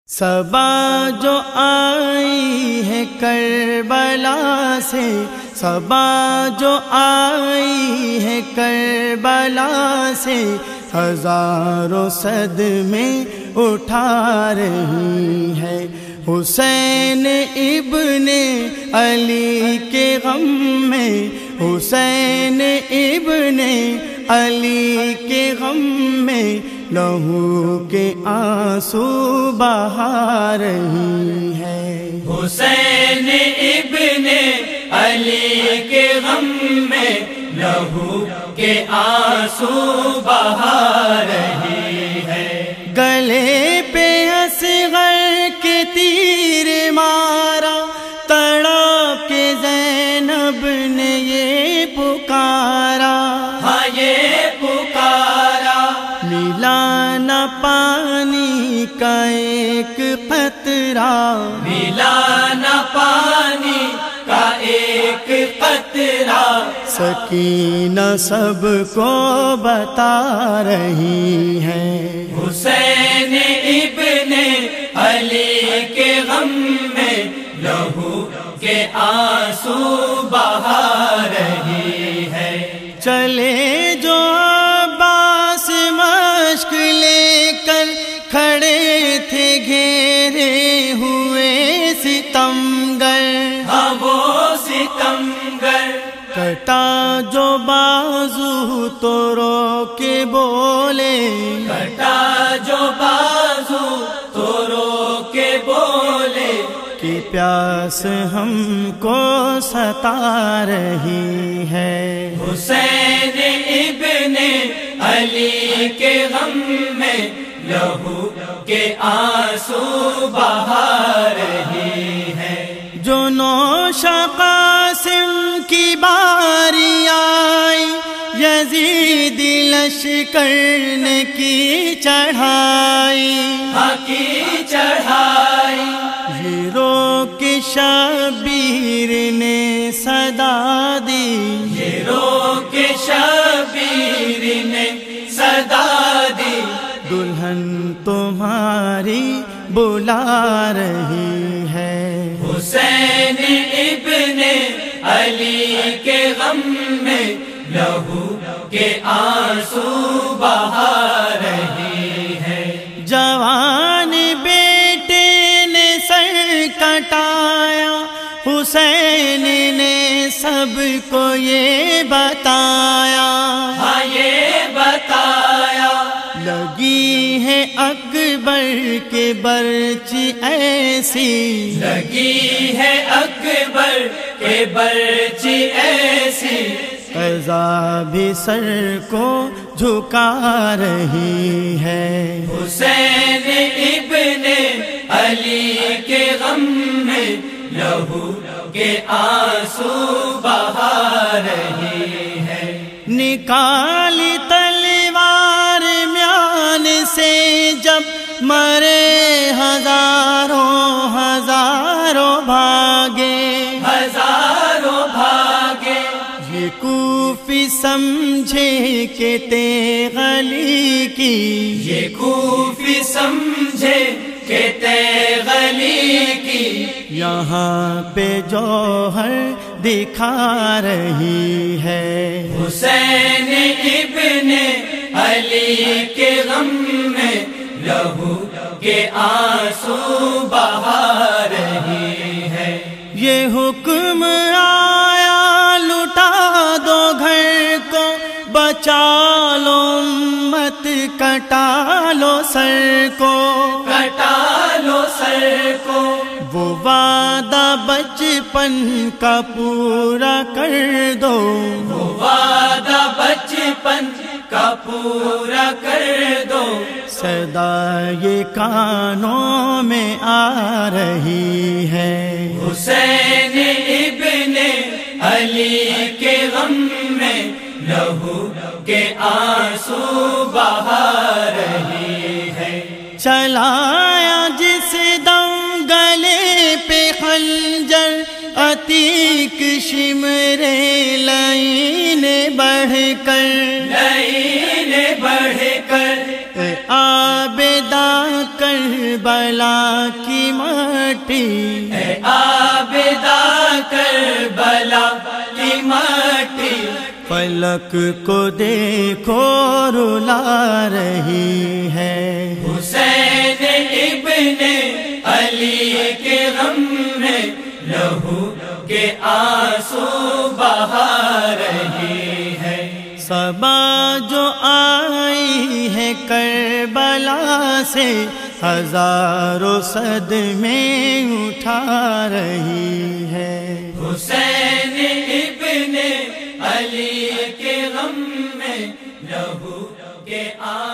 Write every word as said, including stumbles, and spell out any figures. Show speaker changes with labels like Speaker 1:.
Speaker 1: صبا جو آئی ہے کربلا سے، صبا جو آئی ہے کربلا سے، ہزاروں صدمے اٹھا رہی ہے۔ حسین ابن علی کے غم میں، حسین ابن علی کے غم میں، لہو کے آنسو بہا رہی ہے۔
Speaker 2: حسین ابن علی کے غم میں، لہو کے آنسو بہا رہی ہے۔
Speaker 1: گلے پہ اصغر کے تیر مارا، تڑپ کے زینب نے یہ پکارا،
Speaker 2: ہاں یہ پکارا،
Speaker 1: ملا نہ پانی کا ایک قطرہ،
Speaker 2: ملا نہ پانی کا ایک قطرہ،
Speaker 1: سکینہ سب کو بتا رہی ہے۔
Speaker 2: حسین ابن علی کے غم میں، لہو کے آنسو بہا رہی ہے۔
Speaker 1: چلے جو عباس مشک لے کر، کھڑے تھے گھیرے ہوئے ستمگر،
Speaker 2: ہاں وہ ستمگر،
Speaker 1: کٹا جو بازو تو رو کے بولے،
Speaker 2: کٹا جو بازو تو رو کے بولے،
Speaker 1: کہ پیاس ہم کو ستا رہی ہے۔
Speaker 2: حسین ابن علی کے غم میں، لہو کے آنسو بہا رہی ہے۔
Speaker 1: جو نوش قاسم کی باری آئی، یزید لشکر نے کی چڑھائی،
Speaker 2: ہاں کی چڑھائی،
Speaker 1: یہ رو کے شبیر نے صدا دی،
Speaker 2: یہ رو کے شبیر نے صدا دی،
Speaker 1: دلہن تمہاری بلا رہی ہے۔
Speaker 2: حسین ابن علی کے غم میں، لہو کے آنسو بہا رہی ہے۔
Speaker 1: جوان بیٹے نے سر کٹایا، حسین نے سب کو یہ بتایا،
Speaker 2: ہاں یہ بتایا،
Speaker 1: لگی ہے اکبر کے برچی ایسی،
Speaker 2: لگی ہے اکبر کے برچی ایسی،
Speaker 1: قضا بھی سر کو جھکا رہی ہے۔
Speaker 2: حسین ابن علی کے غم میں، لہو کے آنسو بہا رہی ہے۔
Speaker 1: نکالی تلوار میان سے جب، مرے ہزاروں ہزاروں بھاگے،
Speaker 2: ہزاروں بھاگے،
Speaker 1: یہ کوفی سمجھے کہ تیغ علی کی،
Speaker 2: یہ کوفی سمجھے کہ تیغ علی کی،
Speaker 1: یہاں پہ جوہر دکھا رہی ہے۔
Speaker 2: حسین ابن علی کے غم میں، لہو کے آنسو بہا رہی ہے۔
Speaker 1: یہ حکم آیا لٹا دو گھر کو، بچا لو امت کٹا لو سر کو،
Speaker 2: کٹا لو سر کو،
Speaker 1: وہ وعدہ بچپن کا پورا کر دو،
Speaker 2: وہ وعدہ بچپن کا پورا کر دو،
Speaker 1: صدا یہ کانوں میں آ رہی ہے۔
Speaker 2: حسین ابن علی کے غم میں، لہو کے آنسو بہا رہی ہے۔
Speaker 1: چلایا جس دم گلے پہ خنجر، عتیق شمرے لائن بڑھ کر،
Speaker 2: لائن بڑھ کر،
Speaker 1: عابدہ کربلا کی مٹی،
Speaker 2: اے عابدہ کربلا کی مٹی،
Speaker 1: فلک کو دیکھو رلا رہی ہے،
Speaker 2: حسین ابن علی کے غم میں لہو کے آنسو بہا رہی ہے،
Speaker 1: صبا جو آئی ہے کربلا سے ہزاروں صدمے اٹھا رہی ہے،
Speaker 2: حسین ابن علی کے غم میں لہو کے آنسو